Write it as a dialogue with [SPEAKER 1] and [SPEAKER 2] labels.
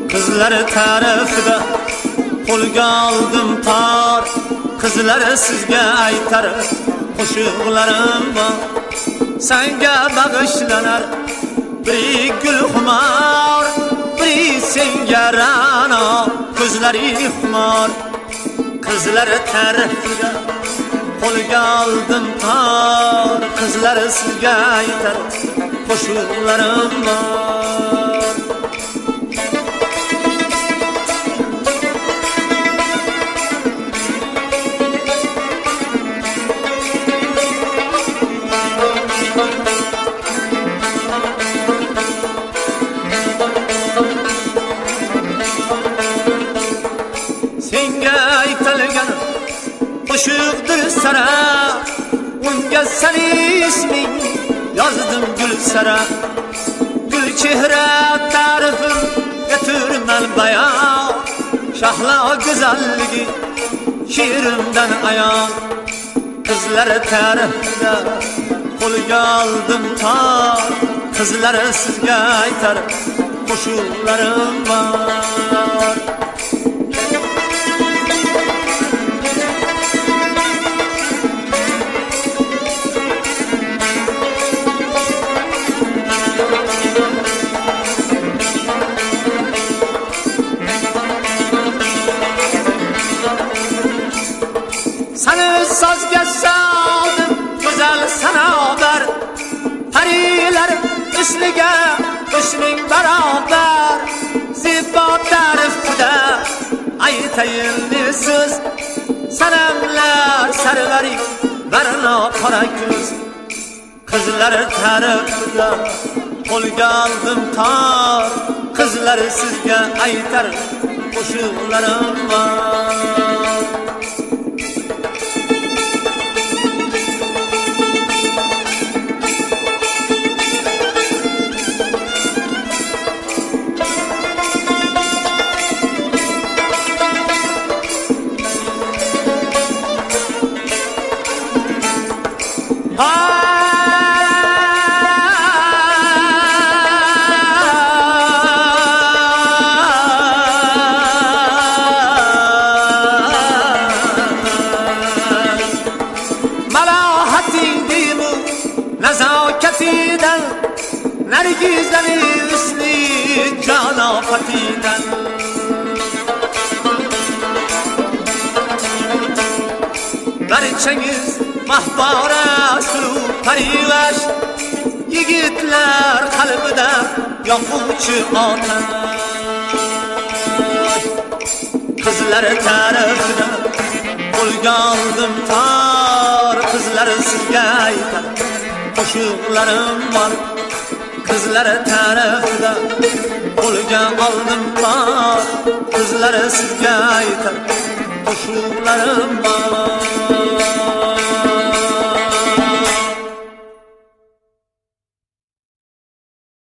[SPEAKER 1] Qizlari tarafida qo'lga oldim tor, qizlari sizga aytar qo'shiqlarim bor. Senga bag'ishlanar bir gul xumor, bir senga ra'no ko'zlari xumor. Qizlari tarafida qo'lga oldim tor, qizlari sizga aytar qo'shiqlarim bor. Senga aytilgan qo'shiqdir sara, unga seni isming yozdim gul sara. Gul chehra ta'rifim getirman bayon, shahlo go'zalligi she'rimdan ayon. Qizlari tarafida qo'lga oldim tor, qizlari sizga aytar qo'shiqlarim bor. Seni sazga saldım güzel sanobar, pariler üsliga üsling beraber. Sifat tarifida aytayinli söz, sanamlar sarvari barno qora ko'z. Qizlari tarafida qo'lga oldim tor, qizlari sizga aytar qo'shiqlarim bor. Nezaketinden, nergizleri üslü canafetinden. Garçeniz mahbara suru parivaş, yigitler kalbida yoquvchi otash. Qizlari tarafida qo'lga oldim tor, qizlari sizga aytar qo'shiqlarim bor. Qizlari tarafida qo'lga oldim tor, qizlari sizga aytar qo'shiqlarim bor.